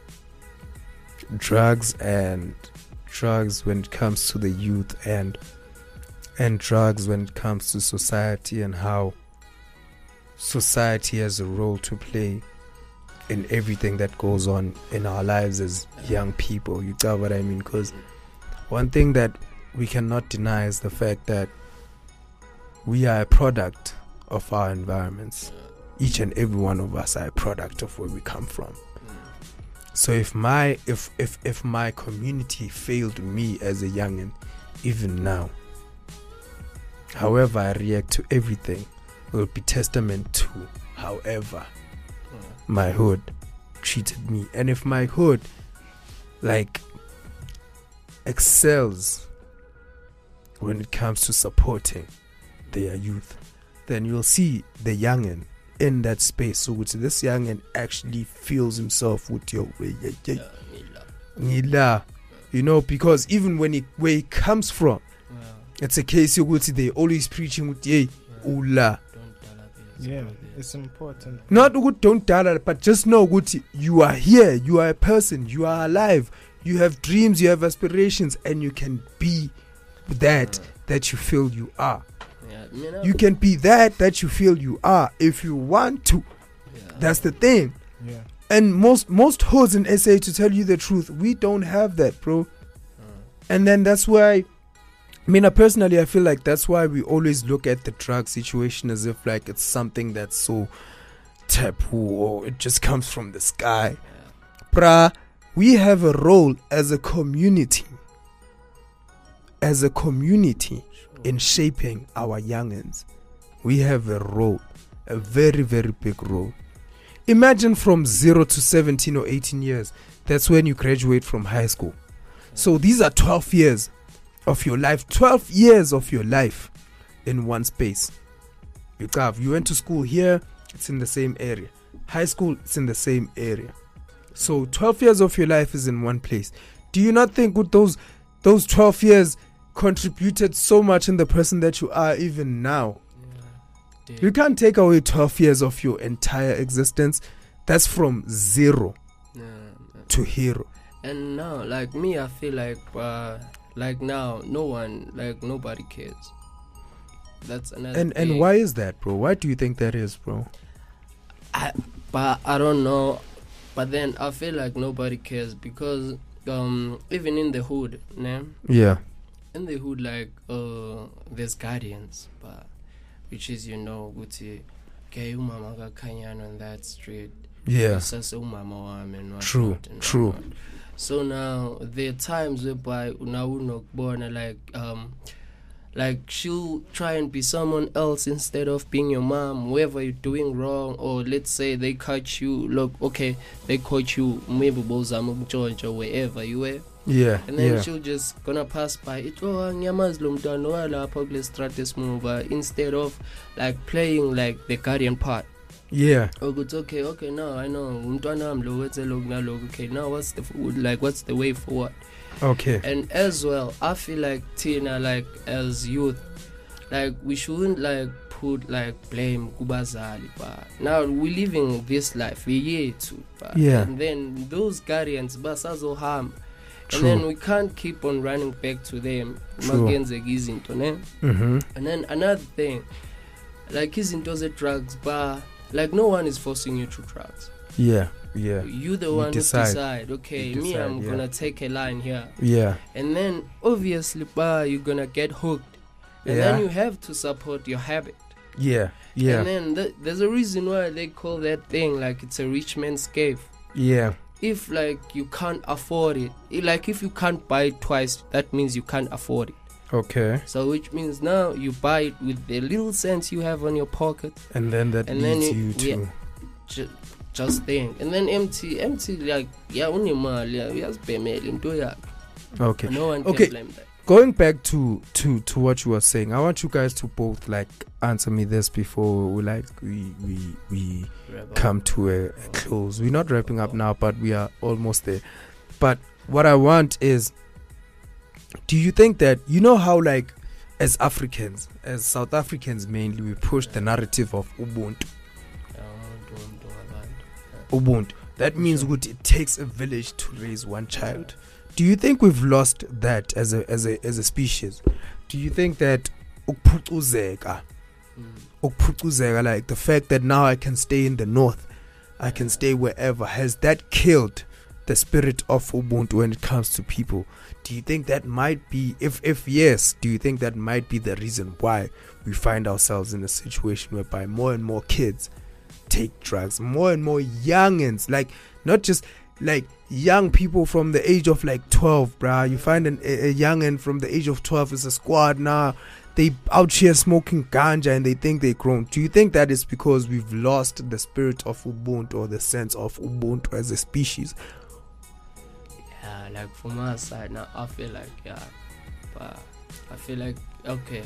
drugs and drugs when it comes to the youth and and drugs when it comes to society and how society has a role to play in everything that goes on in our lives as young people. You got what I mean? Because one thing that we cannot deny is the fact that we are a product of our environments. Each and every one of us are a product of where we come from. So if my if if if my community failed me as a youngin, even now, however I react to everything will be testament to however my hood treated me. And if my hood like excels when it comes to supporting their youth, then you'll see the youngin in that space. So which this youngin actually feels himself with your ngila, you know, because even when he where he comes from, Yeah. it's a case you would see they always preaching with ye ula. Don't tell her this, Yeah, bro, this. it's important. Not good, don't tell, but just know good. You are here. You are a person. You are alive. You have dreams. You have aspirations, and you can be that that you feel you are. Yeah, me now- You can be that that you feel you are if you want to. yeah. That's the thing. Yeah. And most most hoods in S A, to tell you the truth, we don't have that, bro. Uh, And then that's why, I mean, uh, personally, I feel like that's why we always look at the drug situation as if like it's something that's so taboo or it just comes from the sky. yeah. Bruh, we have a role as a community, as a community Sure. in shaping our youngins. We have a role, a very, very big role. Imagine from zero to seventeen or eighteen years, that's when you graduate from high school. So these are twelve years of your life, twelve years of your life in one space. You have, you went to school here, it's in the same area. High school, it's in the same area. So twelve years of your life is in one place. Do you not think with those those twelve years contributed so much in the person that you are even now? Yeah. You can't take away twelve years of your entire existence. That's from zero Yeah, to hero. and now, like me, I feel like, uh, like now, no one, like nobody cares. That's another. And and thing. why is that, bro? Why do you think that is, bro? I, but I don't know. But then I feel like nobody cares because um, even in the hood, né? Yeah. in the hood, like uh, there's guardians, but which is, you know, Guti, okay, umama kakanyan on that street. Yeah. Sasa umama wami and True, whatnot and true. whatnot. So now there are times whereby unawuno born like um like she'll try and be someone else instead of being your mom, wherever you're doing wrong, or let's say they catch you, look, okay, they caught you maybe Bozama George or wherever you were, Yeah. and then Yeah. she'll just gonna pass by it, oh ngiyamazi lo mntwana walapha kule stratus mover, instead of like playing like the guardian part. Yeah. Oh, good. Okay, okay. Now I know. Umntwana wami lo wenze lokhu nalokhu. Okay, now what's the like? What's the way forward? Okay. And as well, I feel like Tina, like as youth, like we shouldn't like put like blame kubazali. But now we living this life, we here too. But Yeah. and then those guardians, basazo harm. True. And then we can't keep on running back to them. True. Magenzeka izinto, ne? Mm-hmm. And then another thing, like izinto ze drugs, but like no one is forcing you to drugs. Yeah. Yeah. You the You one decide. who decide, okay, You me, decide, I'm yeah. gonna take a line here. Yeah. And then obviously, bah, you're gonna get hooked. And Yeah. then you have to support your habit. Yeah. Yeah. And then th- there's a reason why they call that thing like it's a rich man's cave. Yeah. If like you can't afford it, i- like if you can't buy it twice, that means you can't afford it. Okay. So which means now you buy it with the little cents you have on your pocket. And then that And then leads it- you to yeah. Ju- just think. And then empty, empty like yeah, unemali, yeah, uyazibhemela into yakhe. Okay. No one can Okay. blame that. Going back to to to what you were saying, I want you guys to both like answer me this before we like we we we Rebel. come to a, a close. We're not wrapping up now, but we are almost there. But what I want is, do you think that, you know how like as Africans, as South Africans mainly, we push the narrative of Ubuntu. Yeah, don't do that. Ubuntu. That means Sure. would it takes a village to raise one child. Do you think we've lost that as a as a as a species? Do you think that ukuphucuzeka, Mm. ukuphucuzeka, like the fact that now I can stay in the north, I can stay wherever, has that killed the spirit of Ubuntu when it comes to people? Do you think that might be, if if yes, do you think that might be the reason why we find ourselves in a situation whereby more and more kids take drugs, more and more youngins, like not just like young people from the age of like twelve, bruh. You find an, a, a youngin from the age of twelve is a squad now. they out here smoking ganja and they think they're grown. Do you think that is because we've lost the spirit of Ubuntu or the sense of Ubuntu as a species? Yeah, like from my side now, I feel like yeah, but I feel like okay,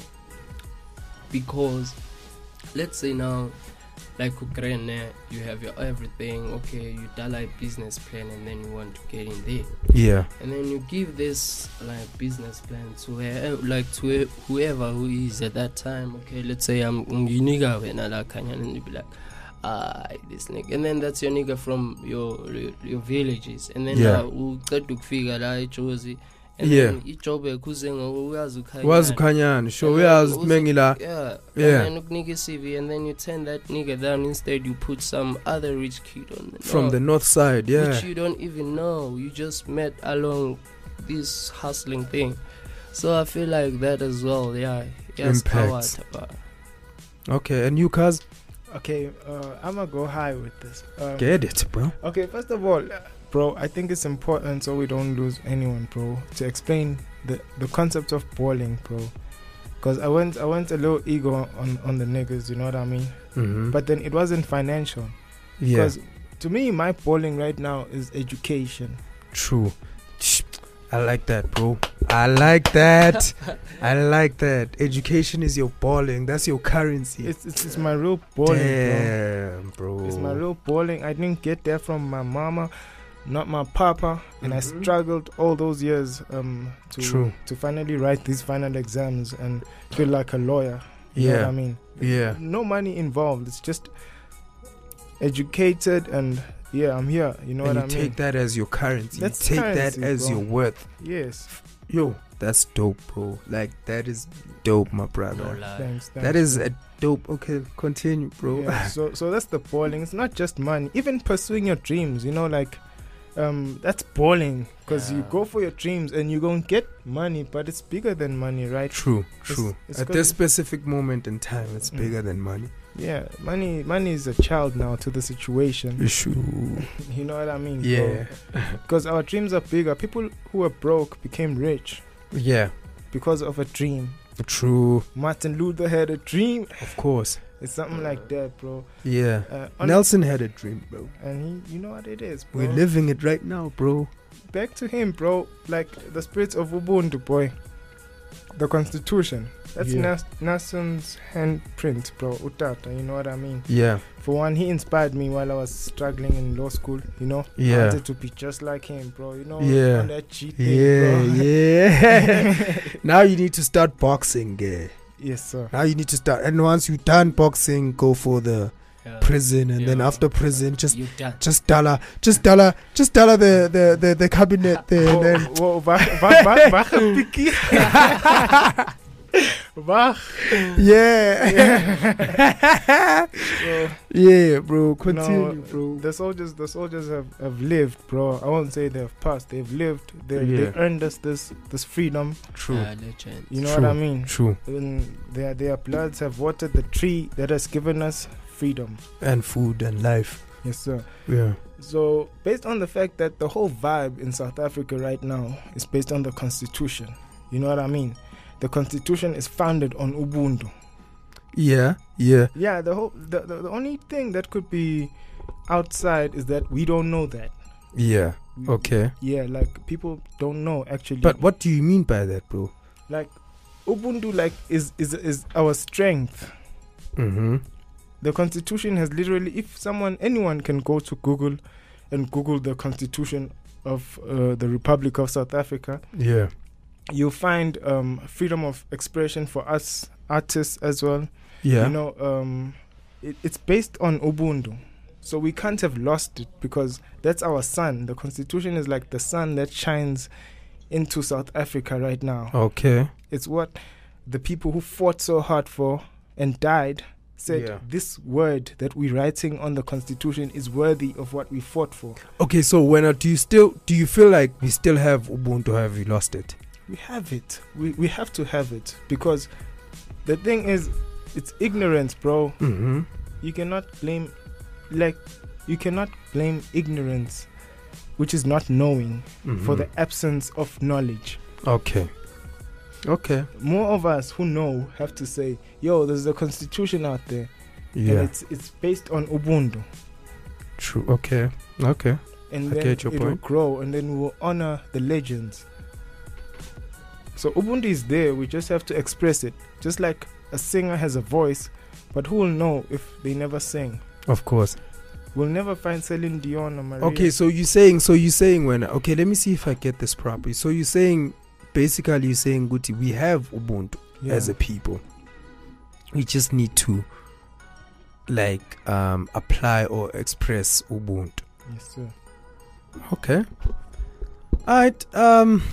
because let's say now, like Ukraine, you have your everything. Okay, you do like business plan, and then you want to get in there. Yeah. And then you give this like business plan to where, like to whoever who is at that time. Okay, let's say I'm Uniga when I and you be like, ah, this nigga, and then that's your nigga from your your, your villages, and then Yeah. we get to figure like Josie. And Yeah. then ijob ekuzeng uyazi Wazi Kanyani, show uyazi Mengila. yeah, Yeah. and then nigga C V, and then you turn that nigga down. Instead, you put some other rich kid on the From north, the north side, yeah. which you don't even know. You just met along this hustling thing. So I feel like that as well. Yeah, yes, Impacts. power. Okay, and you, cuz? Okay, uh, I'm gonna go high with this. Um, Get it, bro. Okay, first of all, bro, I think it's important so we don't lose anyone, bro, to explain the, the concept of balling, bro. Because I went I went a little ego on, on the niggas, you know what I mean? Mm-hmm. But then it wasn't financial. Yeah, Because to me, my balling right now is education. true. Shh, I like that, bro. I like that. I like that. Education is your balling. That's your currency. It's it's, it's my real balling, bro. Damn, bro. It's my real balling. I didn't get that from my mama, not my papa, and Mhm. I struggled all those years um, to True. to finally write these final exams and feel like a lawyer. You know Yeah. what I mean? Yeah. No money involved. It's just educated and yeah, I'm here. You know And you what I mean? take that as your currency. That's you take currency, that as bro. your worth. Yes. Yo, that's dope, bro. Like, that is dope, my brother. No lie. Thanks. thanks That is bro. a dope. Okay, continue, bro. Yeah, so so that's the balling. It's not just money. Even pursuing your dreams, you know, like um that's balling because you Yeah. go for your dreams and you gonna get money, but it's bigger than money, right? True, It's- true. it's At 'cause this it- specific moment in time, it's Mm. bigger than money. Yeah, money money is a child now to the situation. Issue. You know what I mean? Yeah. Because our dreams are bigger. People who were broke became rich Yeah. because of a dream. True. Martin Luther had a dream. Of course. It's something like that, bro. Yeah. Uh, on- Nelson had a dream, bro. and he, you know what it is, bro. We're living it right now, bro. Back to him, bro. Like the spirit of Ubuntu, boy. The Constitution. That's Yeah. Nas- Nelson's handprint, bro. Utata, you know what I mean? Yeah. For one, he inspired me while I was struggling in law school, you know? I Yeah. wanted to be just like him, bro. You know? Yeah. On that G thing, Yeah, bro. yeah. Now you need to start boxing, yeah. Yes, sir. Now you need to start. And once you done boxing, go for the Yeah. prison. And then Yeah. after prison, just You done. just dollar, just dollar, just dollar the, the, the, the cabinet there. And then Whoa, whoa, wag- wag- wag- wag een pikkie. Wag. yeah. Bro, Yeah, bro. Continue, no, bro. The soldiers, the soldiers have, have lived, bro. I won't say they've passed. They've lived. They Yeah. they earned us this this freedom. True. Yeah, legend. You know True. what I mean? True. And their their bloods have watered the tree that has given us freedom. And food and life. Yes, sir. Yeah. So based on the fact that the whole vibe in South Africa right now is based on the Constitution. You know what I mean? The Constitution is founded on Ubuntu. Yeah. Yeah. Yeah, the whole the, the, the only thing that could be outside is that we don't know that. Yeah. We- Okay. Yeah, like people don't know actually. But what do you mean by that, bro? like Ubuntu like is is is our strength. Mm-hmm. The Constitution has literally, if someone anyone can go to Google and Google the Constitution of uh, the Republic of South Africa, Yeah. you'll find um, freedom of expression for us artists as well. Yeah. You know, um, it, it's based on Ubuntu. So we can't have lost it because that's our sun. The Constitution is like the sun that shines into South Africa right now. Okay. It's what the people who fought so hard for and died said, Yeah. this word that we're writing on the Constitution is worthy of what we fought for. Okay, so when uh, do you still do you feel like we still have Ubuntu, or have we lost it? We have it. We we have to have it because the thing is, it's ignorance, bro. Mm-hmm. You cannot blame, like, you cannot blame ignorance, which is not knowing, Mm-hmm. for the absence of knowledge. Okay. Okay. More of us who know have to say, yo, there's a constitution out there. Yeah. And it's it's based on Ubuntu. True. Okay. Okay. And I then get your it will point. grow, and then we'll honor the legends. So Ubuntu is there. We just have to express it. Just like a singer has a voice, but who will know if they never sing? Of course. We'll never find Celine Dion or Maria. Okay, so you're saying, so you're saying when, okay, let me see if I get this properly. So you're saying, basically you're saying, Guti, we have Ubuntu Yeah. as a people. We just need to, like, um, apply or express Ubuntu. Yes, sir. Okay. Alright, um,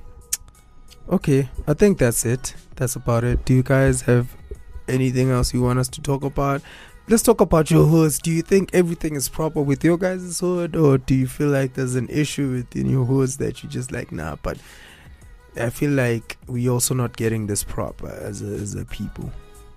okay, I think that's it. That's about it. Do you guys have anything else you want us to talk about? Let's talk about your hoods. Do you think everything is proper with your guys' hood, or do you feel like there's an issue within your hoods that you just like, nah, but I feel like we also not getting this proper as a, as a people.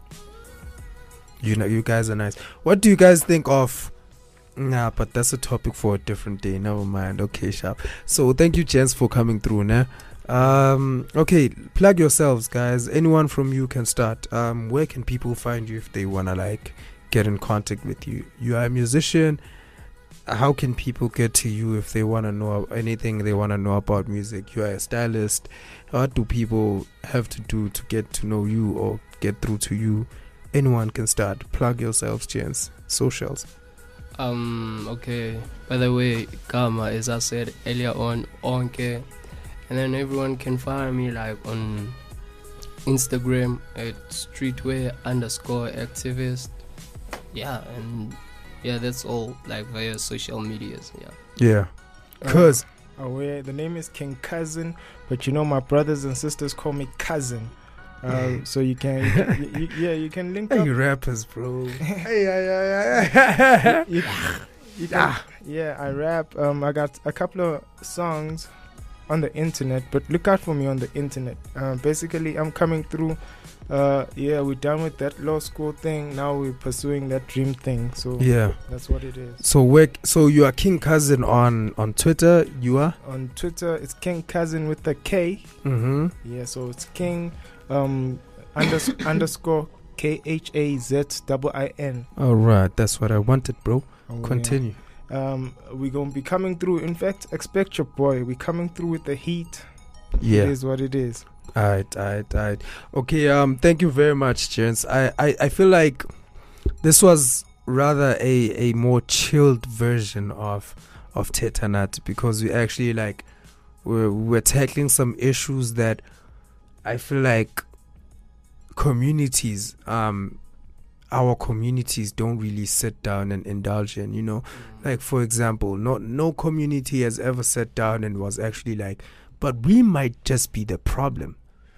You know, you guys are nice. What do you guys think of? Nah, but that's a topic for a different day. Never mind. Okay, sharp. So thank you, gents, for coming through. Nah. Um. Okay, plug yourselves, guys. Anyone from you can start. Um. Where can people find you if they wanna like get in contact with you? You are a musician. How can people get to you if they want to know anything they want to know about music? You are a stylist. What do people have to do to get to know you or get through to you? Anyone can start. Plug yourselves, gents. Socials. Um, okay. By the way, Gamma, as I said earlier on, Onke. And then everyone can find me like on Instagram at streetwear underscore activist. Yeah, and yeah, that's all like via social medias. Yeah. Yeah. Cause Uh, aware, the name is King Cousin, but you know my brothers and sisters call me Cousin. Uh, so you can, you can y- y- yeah, you can link hey, up. you rappers, bro. hey, yeah, yeah, yeah. You, you can, yeah, I rap. Um, I got a couple of songs on the internet, but look out for me on the internet. Uh, basically, I'm coming through. Uh, yeah, we're done with that law school thing. Now we're pursuing that dream thing. So Yeah. that's what it is. So where? So you are King Cousin on on Twitter. You are. On Twitter, it's King Cousin with the K. Mm-hmm. Yeah, so it's King um unders- underscore K H A Z double I N. All right, that's what I wanted, bro. Oh, Continue. yeah. Um, we're gonna be coming through. In fact, expect your boy. We're coming through with the heat. Yeah. It is what it is. Alright, alright, alright. Okay, um, thank you very much, gents. I, I, I feel like this was rather a, a more chilled version of of Tetanat, because we actually like we're we're tackling some issues that I feel like communities um our communities don't really sit down and indulge in, you know. Like for example, not no community has ever sat down and was actually like, but we might just be the problem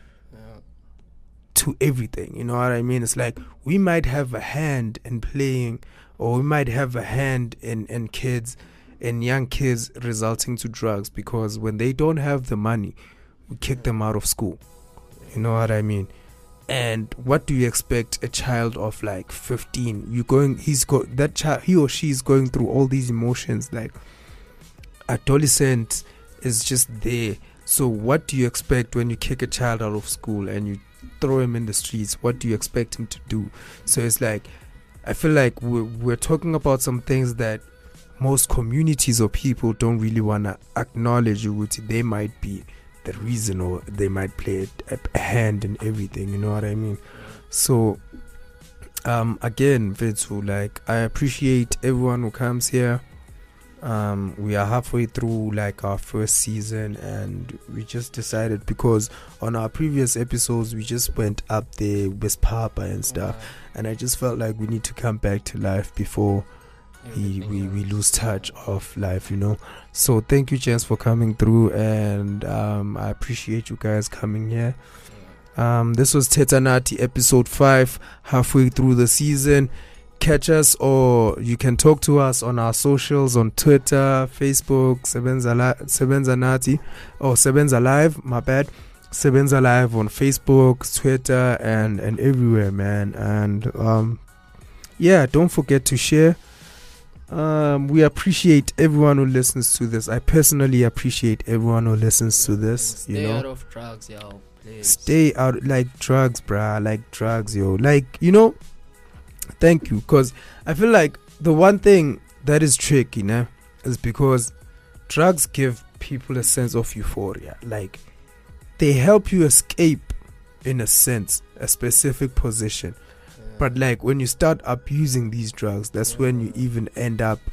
to everything, you know what I mean? It's like we might have a hand in playing, or we might have a hand in, in kids, in young kids resulting to drugs, because when they don't have the money, we kick them out of school. You know what I mean? And what do you expect a child of like fifteen? You going? He's go that child. He or she is going through all these emotions. Like adolescent is just there. So what do you expect when you kick a child out of school and you throw him in the streets? What do you expect him to do? So it's like, I feel like we're, we're talking about some things that most communities or people don't really want to acknowledge, which they might be the reason, or they might play a, a hand in everything, you know what I mean? So um again, Vitsu, like I appreciate everyone who comes here. Um, we are halfway through like our first season, and we just decided, because on our previous episodes we just went up there with Papa and stuff, Wow. and I just felt like we need to come back to life before we, we, we lose touch of life, you know. So thank you, gents, for coming through, and um, I appreciate you guys coming here. Um, this was Tetanati episode five, halfway through the season. Catch us, or you can talk to us on our socials on Twitter, Facebook, Sebenza Li- Sebenza Nati, or Sebenza Live, my bad. Sebenza Live on Facebook, Twitter, and, and everywhere, man. And um, yeah, don't forget to share. Um, we appreciate everyone who listens to this. I personally appreciate everyone who listens to this. Stay You know, out of drugs, yo. Please. stay out like drugs, bruh. Like drugs, yo. Like, you know. Thank you, because I feel like the one thing that is tricky, né, is because drugs give people a sense of euphoria. Like, they help you escape, in a sense, a specific position. Yeah. But like when you start abusing these drugs, that's when you even end up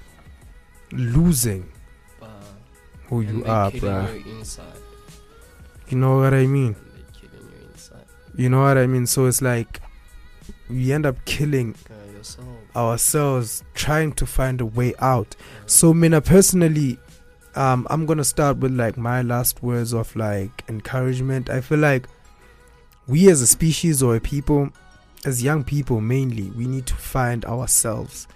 losing Uh, who and you they're are, killing bruh. you inside. You know what I mean? And they're killing you inside. You know what I mean? So it's like we end up killing Yeah, yourself. ourselves trying to find a way out. Yeah. So Mina, personally, um, I'm gonna start with like my last words of like encouragement. I feel like we as a species or a people, as young people mainly, we need to find ourselves.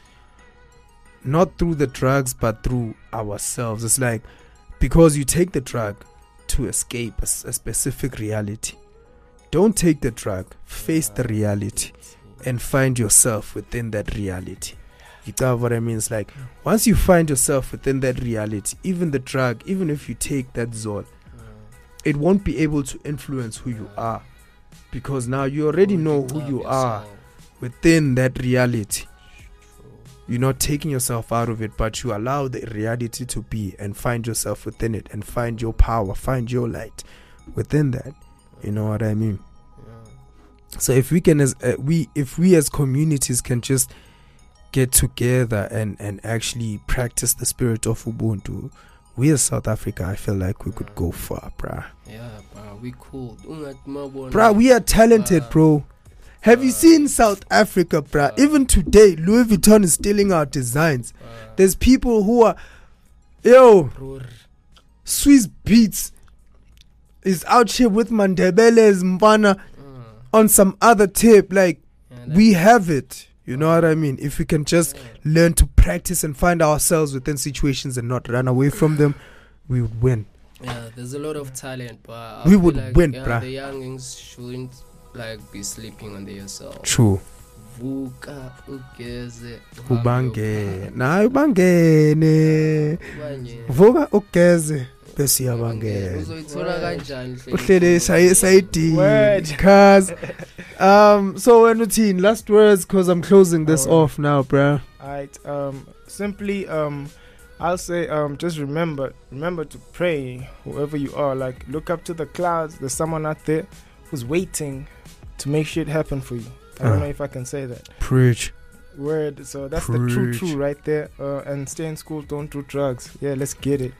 Not through the drugs, but through ourselves. It's like, because you take the drug to escape a, s- a specific reality. Don't take the drug, face the reality and find yourself within that reality. You got what I mean? It's like, once you find yourself within that reality, even the drug, even if you take that zone, it won't be able to influence who you are, because now you already know who you are within that reality. You're not taking yourself out of it, but you allow the reality to be and find yourself within it and find your power, find your light within that. You know what I mean? So if we can, as uh, we, if we as communities can just get together and and actually practice the spirit of Ubuntu, we as South Africa, I feel like we could go far, bruh. Yeah, bro, we cool. Bruh, we are talented, bro. Have you seen South Africa, bruh? Even today, Louis Vuitton is stealing our designs. There's people who are, yo, Swiss Beats is out here with Mandebele's Mbana on some other tip. Like, we have it. You know what I mean? If we can just learn to practice and find ourselves within situations and not run away from them, we would win. Yeah, there's a lot of talent, but I We feel would like, win, yeah, bruh. the youngins shouldn't like be sleeping on themselves. True. Vuka ugeze Ubange. Na ubangene. ubanye. Vuka ugeze. Bese uyabangena. Uzoyithola kanjani hle? Uhlele sayi sayidi. Word. Cause um so when routine last words, cause I'm closing this Oh. off now, bruh. Alright, um, simply, um, I'll say, um, just remember, remember to pray, whoever you are. Like, look up to the clouds. There's someone out there who's waiting to make shit happen for you. I don't Uh. know if I can say that Preach. word. So that's the true, Preach. true right there. Uh, and stay in school. Don't do drugs. Yeah, let's get it.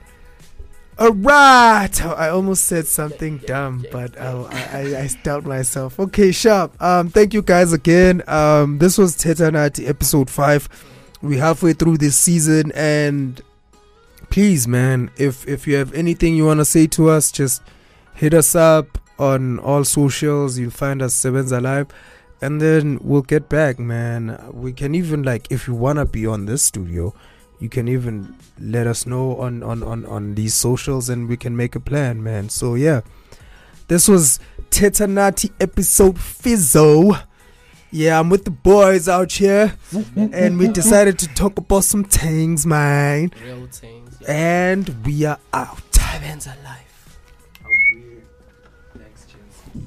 Alright, I almost said something dumb, but I, I, I stopped myself. Okay, sharp. Um, thank you guys again. Um, this was Teta Nati episode five. We're halfway through this season, and please, man, if if you have anything you wanna say to us, just hit us up on all socials. You'll find us Sebenza Live, and then we'll get back, man. We can even, like, if you wanna be on this studio, you can even let us know on, on, on, on these socials, and we can make a plan, man. So yeah, this was Teta Nati episode Fizzo. Yeah, I'm with the boys out here, and we decided to talk about some things, man. Real things. And we are out. Sebenza life. Thanks, cheers.